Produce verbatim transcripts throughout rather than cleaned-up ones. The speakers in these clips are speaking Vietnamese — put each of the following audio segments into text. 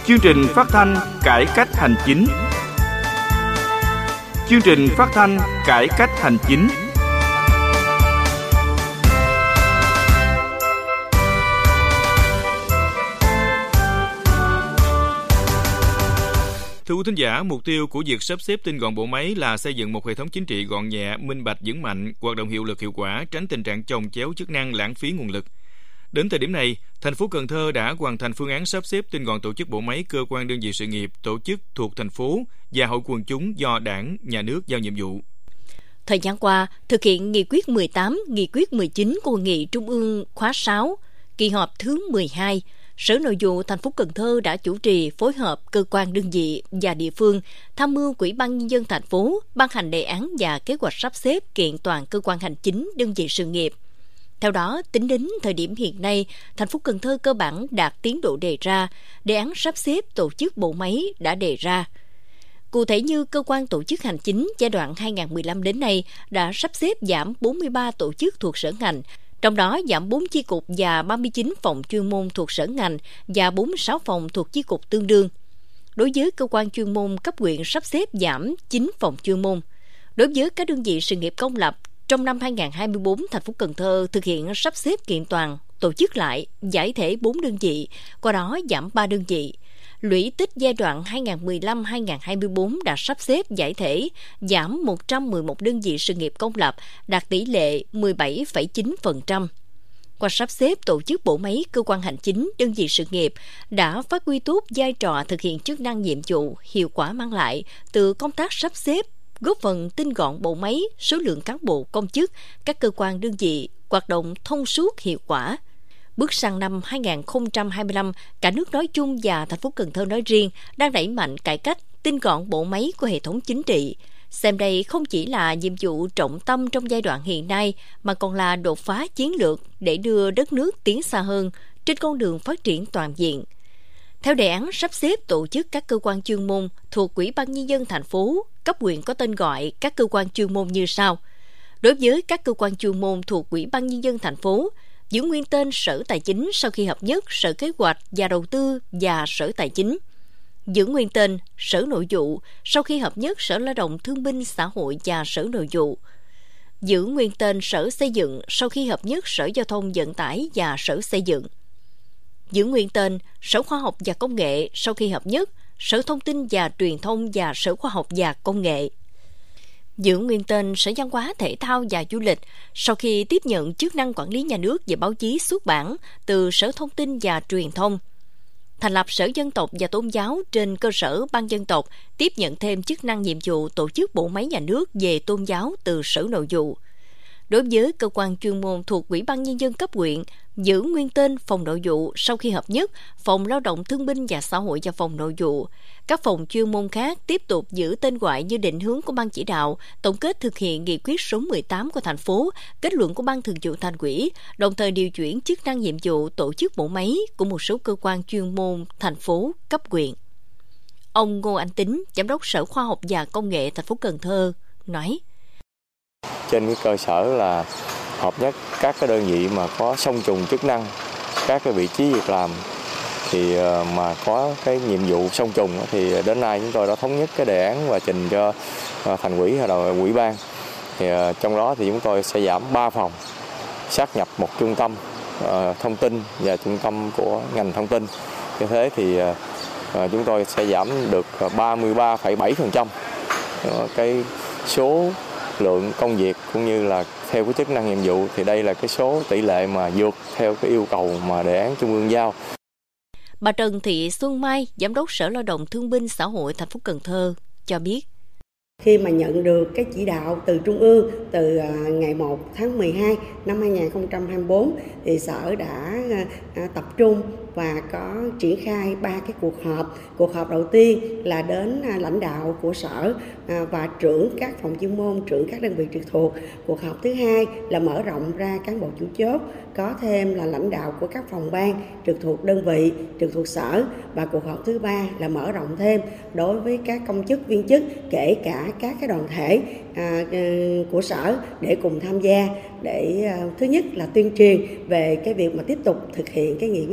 Chương trình phát thanh cải cách hành chính. Chương trình phát thanh cải cách hành chính. Thưa quý thính giả, mục tiêu của việc sắp xếp tinh gọn bộ máy là xây dựng một hệ thống chính trị gọn nhẹ, minh bạch, vững mạnh, hoạt động hiệu lực hiệu quả, tránh tình trạng chồng chéo chức năng, lãng phí nguồn lực. Đến thời điểm này, thành phố Cần Thơ đã hoàn thành phương án sắp xếp tinh gọn tổ chức bộ máy cơ quan đơn vị sự nghiệp, tổ chức thuộc thành phố và hội quần chúng do Đảng, Nhà nước giao nhiệm vụ. Thời gian qua, thực hiện nghị quyết mười tám, nghị quyết mười chín của Hội nghị Trung ương khóa sáu, kỳ họp thứ mười hai, Sở Nội vụ thành phố Cần Thơ đã chủ trì phối hợp cơ quan đơn vị và địa phương tham mưu Ủy ban Nhân dân thành phố ban hành đề án và kế hoạch sắp xếp kiện toàn cơ quan hành chính đơn vị sự nghiệp. Theo đó, tính đến thời điểm hiện nay, thành phố Cần Thơ cơ bản đạt tiến độ đề ra, đề án sắp xếp tổ chức bộ máy đã đề ra. Cụ thể như cơ quan tổ chức hành chính giai đoạn hai nghìn không trăm mười lăm đến nay đã sắp xếp giảm bốn mươi ba tổ chức thuộc sở ngành, trong đó giảm bốn chi cục và ba mươi chín phòng chuyên môn thuộc sở ngành và bốn mươi sáu phòng thuộc chi cục tương đương. Đối với cơ quan chuyên môn cấp huyện sắp xếp giảm chín phòng chuyên môn. Đối với các đơn vị sự nghiệp công lập, trong năm hai nghìn không trăm hai mươi tư, thành phố Cần Thơ thực hiện sắp xếp kiện toàn, tổ chức lại, giải thể bốn đơn vị, qua đó giảm ba đơn vị. Lũy tích giai đoạn hai nghìn không trăm mười lăm đến hai nghìn không trăm hai mươi tư đã sắp xếp giải thể, giảm một trăm mười một đơn vị sự nghiệp công lập, đạt tỷ lệ mười bảy phẩy chín phần trăm. Qua sắp xếp tổ chức bộ máy cơ quan hành chính đơn vị sự nghiệp đã phát huy tốt vai trò thực hiện chức năng nhiệm vụ, hiệu quả mang lại từ công tác sắp xếp, góp phần tinh gọn bộ máy, số lượng cán bộ công chức, các cơ quan đơn vị hoạt động thông suốt hiệu quả. Bước sang năm hai nghìn không trăm hai mươi lăm, cả nước nói chung và thành phố Cần Thơ nói riêng đang đẩy mạnh cải cách, tinh gọn bộ máy của hệ thống chính trị. Xem đây không chỉ là nhiệm vụ trọng tâm trong giai đoạn hiện nay, mà còn là đột phá chiến lược để đưa đất nước tiến xa hơn trên con đường phát triển toàn diện. Theo đề án sắp xếp tổ chức các cơ quan chuyên môn thuộc Ủy ban Nhân dân thành phố, cấp huyện có tên gọi các cơ quan chuyên môn như sau. Đối với các cơ quan chuyên môn thuộc Ủy ban Nhân dân thành phố, giữ nguyên tên Sở Tài chính sau khi hợp nhất Sở Kế hoạch và Đầu tư và Sở Tài chính. Giữ nguyên tên Sở Nội vụ sau khi hợp nhất Sở Lao động Thương binh Xã hội và Sở Nội vụ. Giữ nguyên tên Sở Xây dựng sau khi hợp nhất Sở Giao thông Vận tải và Sở Xây dựng. Giữ nguyên tên Sở Khoa học và Công nghệ sau khi hợp nhất Sở Thông tin và Truyền thông và Sở Khoa học và Công nghệ. Giữ nguyên tên Sở Văn hóa Thể thao và Du lịch sau khi tiếp nhận chức năng quản lý nhà nước về báo chí xuất bản từ Sở Thông tin và Truyền thông. Thành lập Sở Dân tộc và Tôn giáo trên cơ sở Ban Dân tộc, tiếp nhận thêm chức năng nhiệm vụ tổ chức bộ máy nhà nước về tôn giáo từ Sở Nội vụ. Đối với cơ quan chuyên môn thuộc Ủy ban Nhân dân cấp huyện, giữ nguyên tên Phòng Nội vụ sau khi hợp nhất Phòng Lao động Thương binh và Xã hội và Phòng Nội vụ. Các phòng chuyên môn khác tiếp tục giữ tên gọi như định hướng của Ban chỉ đạo, tổng kết thực hiện nghị quyết số mười tám của thành phố, kết luận của Ban thường vụ Thành ủy, đồng thời điều chuyển chức năng nhiệm vụ tổ chức bộ máy của một số cơ quan chuyên môn thành phố cấp huyện. Ông Ngô Anh Tính, Giám đốc Sở Khoa học và Công nghệ thành phố Cần Thơ, nói: Trên cái cơ sở là hợp nhất các cái đơn vị mà có song trùng chức năng, các cái vị trí việc làm thì mà có cái nhiệm vụ song trùng thì đến nay chúng tôi đã thống nhất cái đề án và trình cho Thành ủy hay là ủy ban. Thì trong đó thì chúng tôi sẽ giảm ba phòng, sát nhập một trung tâm thông tin và trung tâm của ngành thông tin. Như thế thì chúng tôi sẽ giảm được ba mươi ba phẩy bảy phần trăm cái số lượng công việc cũng như là theo cái chức năng nhiệm vụ, thì đây là cái số tỷ lệ mà vượt theo cái yêu cầu mà đề án Trung ương giao. Bà Trần Thị Xuân Mai, Giám đốc Sở Lao động Thương binh Xã hội thành phố Cần Thơ cho biết: Khi mà nhận được cái chỉ đạo từ Trung ương từ ngày một tháng mười hai năm hai nghìn không trăm hai mươi tư thì Sở đã tập trung và có triển khai ba cái cuộc họp. Cuộc họp đầu tiên là đến lãnh đạo của Sở và trưởng các phòng chuyên môn, trưởng các đơn vị trực thuộc. Cuộc họp thứ hai là mở rộng ra cán bộ chủ chốt, có thêm là lãnh đạo của các phòng ban trực thuộc đơn vị, trực thuộc Sở. Và cuộc họp thứ ba là mở rộng thêm đối với các công chức, viên chức, kể cả các cái đoàn thể à, của Sở để cùng tham gia, để à, thứ nhất là tuyên truyền về cái việc mà tiếp tục thực hiện cái nghị quyết mười tám,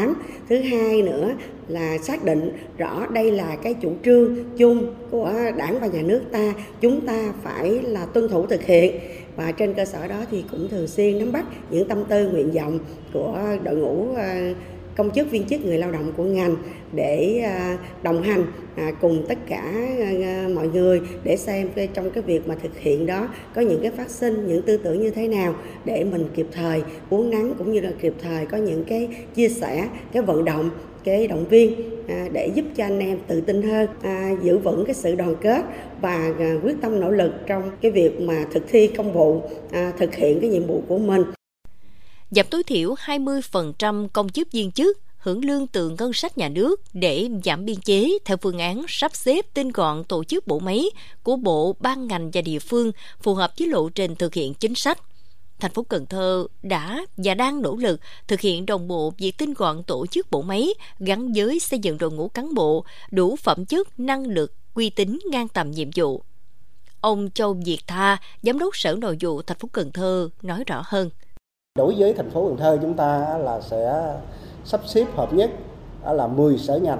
tám. Thứ hai nữa là xác định rõ đây là cái chủ trương chung của Đảng và Nhà nước ta, chúng ta phải là tuân thủ thực hiện. Và trên cơ sở đó thì cũng thường xuyên nắm bắt những tâm tư nguyện vọng của đội ngũ công chức viên chức người lao động của ngành để đồng hành cùng tất cả mọi người để xem trong cái việc mà thực hiện đó có những cái phát sinh, những tư tưởng như thế nào để mình kịp thời uốn nắn cũng như là kịp thời có những cái chia sẻ, cái vận động, cái động viên để giúp cho anh em tự tin hơn, giữ vững cái sự đoàn kết và quyết tâm nỗ lực trong cái việc mà thực thi công vụ, thực hiện cái nhiệm vụ của mình. Giảm tối thiểu hai mươi phần trăm công chức viên chức hưởng lương từ ngân sách nhà nước để giảm biên chế theo phương án sắp xếp tinh gọn tổ chức bộ máy của bộ, ban ngành và địa phương phù hợp với lộ trình thực hiện chính sách. Thành phố Cần Thơ đã và đang nỗ lực thực hiện đồng bộ việc tinh gọn tổ chức bộ máy gắn với xây dựng đội ngũ cán bộ đủ phẩm chất, năng lực, uy tín ngang tầm nhiệm vụ. Ông Châu Việt Tha, Giám đốc Sở Nội vụ thành phố Cần Thơ nói rõ hơn. Đối với thành phố Cần Thơ, chúng ta là sẽ sắp xếp hợp nhất là mười sở ngành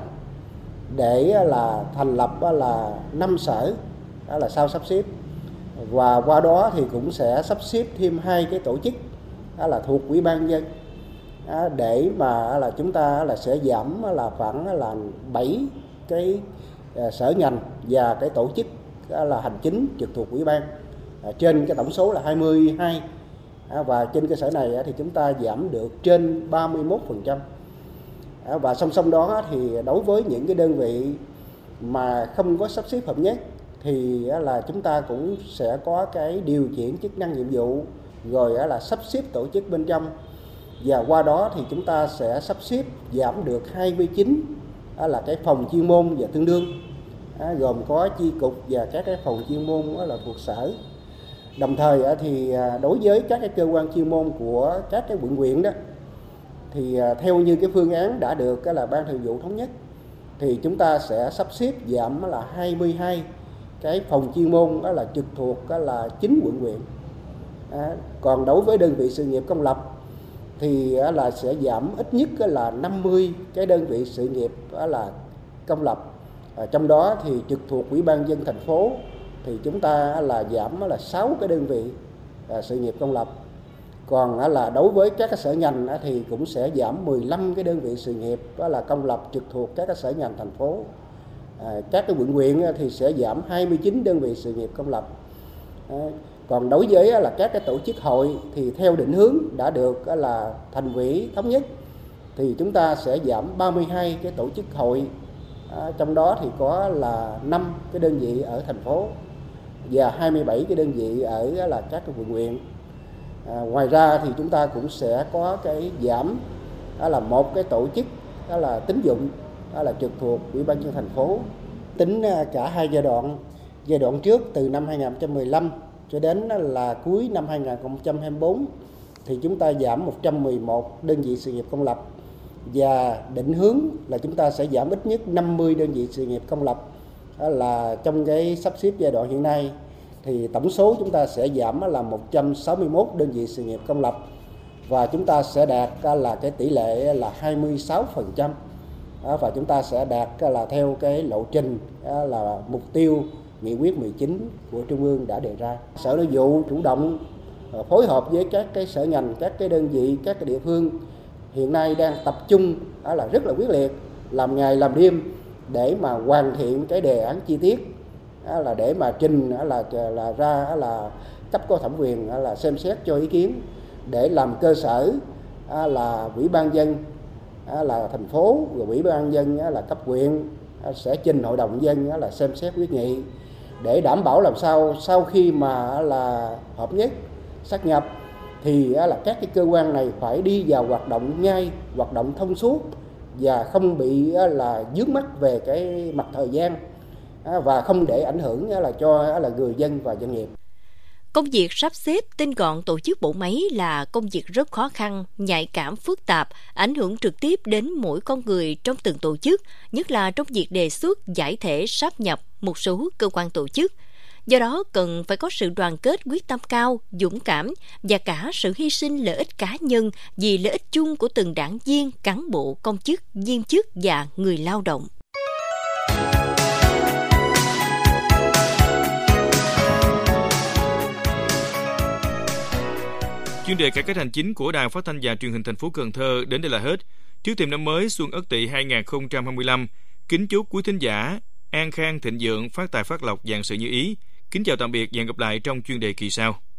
để là thành lập là năm sở là sau sắp xếp, và qua đó thì cũng sẽ sắp xếp thêm hai cái tổ chức là thuộc Ủy ban nhân dân để mà là chúng ta là sẽ giảm là khoảng là bảy cái sở ngành và cái tổ chức là hành chính trực thuộc Ủy ban trên cái tổng số là hai mươi hai. Và trên cơ sở này thì chúng ta giảm được trên ba mươi mốt phần trăm. Và song song đó thì đối với những cái đơn vị mà không có sắp xếp hợp nhất thì là chúng ta cũng sẽ có cái điều chuyển chức năng nhiệm vụ rồi là sắp xếp tổ chức bên trong, và qua đó thì chúng ta sẽ sắp xếp giảm được hai mươi chín là cái phòng chuyên môn và tương đương, gồm có chi cục và các cái phòng chuyên môn là thuộc sở. Đồng thời thì đối với các cái cơ quan chuyên môn của các cái quận huyện đó thì theo như cái phương án đã được là Ban Thường vụ thống nhất thì chúng ta sẽ sắp xếp giảm là hai mươi hai cái phòng chuyên môn đó là trực thuộc đó là chín quận huyện. À, còn đối với đơn vị sự nghiệp công lập thì là sẽ giảm ít nhất là năm mươi cái đơn vị sự nghiệp đó là công lập. À, trong đó thì trực thuộc Ủy ban nhân dân thành phố thì chúng ta là giảm là sáu cái đơn vị à, sự nghiệp công lập. Còn à, là đối với các cái sở ngành à, thì cũng sẽ giảm mười lăm cái đơn vị sự nghiệp đó là công lập trực thuộc các cái sở ngành thành phố. À, các cái quận huyện à, thì sẽ giảm hai mươi chín đơn vị sự nghiệp công lập. À, còn đối với à, là các cái tổ chức hội thì theo định hướng đã được à, là thành ủy thống nhất thì chúng ta sẽ giảm ba mươi hai cái tổ chức hội. À, trong đó thì có là năm cái đơn vị ở thành phố và hai mươi bảy cái đơn vị ở là các cái quận huyện. À, ngoài ra thì chúng ta cũng sẽ có cái giảm đó là một cái tổ chức đó là tín dụng đó là trực thuộc Ủy ban nhân dân thành phố. Tính cả hai giai đoạn, giai đoạn trước từ năm hai nghìn không trăm mười lăm cho đến là cuối năm hai nghìn không trăm hai mươi tư thì chúng ta giảm một trăm mười một đơn vị sự nghiệp công lập, và định hướng là chúng ta sẽ giảm ít nhất năm mươi đơn vị sự nghiệp công lập. Đó là trong cái sắp xếp giai đoạn hiện nay thì tổng số chúng ta sẽ giảm là một trăm sáu mươi mốt đơn vị sự nghiệp công lập, và chúng ta sẽ đạt là cái tỷ lệ là hai mươi sáu phần trăm, và chúng ta sẽ đạt là theo cái lộ trình là mục tiêu nghị quyết mười chín của Trung ương đã đề ra. Sở Nội vụ chủ động phối hợp với các cái sở ngành, các cái đơn vị, các cái địa phương hiện nay đang tập trung là rất là quyết liệt, làm ngày làm đêm để mà hoàn thiện cái đề án chi tiết, là để mà trình là là ra là cấp có thẩm quyền là xem xét cho ý kiến để làm cơ sở là Ủy ban nhân dân là thành phố rồi Ủy ban nhân dân là cấp huyện sẽ trình Hội đồng nhân dân là xem xét quyết nghị, để đảm bảo làm sao sau khi mà là hợp nhất sát nhập thì là các cái cơ quan này phải đi vào hoạt động ngay, hoạt động thông suốt và không bị là vướng mắc về cái mặt thời gian và không để ảnh hưởng là cho là người dân và doanh nghiệp. Công việc sắp xếp tinh gọn tổ chức bộ máy là công việc rất khó khăn, nhạy cảm, phức tạp, ảnh hưởng trực tiếp đến mỗi con người trong từng tổ chức, nhất là trong việc đề xuất, giải thể, sáp nhập một số cơ quan tổ chức. Do đó, cần phải có sự đoàn kết, quyết tâm cao, dũng cảm và cả sự hy sinh lợi ích cá nhân vì lợi ích chung của từng đảng viên, cán bộ, công chức, viên chức và người lao động. Chuyên đề cải cách hành chính của Đài Phát thanh và Truyền hình thành phố Cần Thơ đến đây là hết. Trước thềm năm mới Xuân Ất Tỵ hai không hai lăm, kính chúc quý thính giả an khang thịnh vượng, phát tài phát lộc, vạn sự như ý. Kính chào tạm biệt và hẹn gặp lại trong chuyên đề kỳ sau.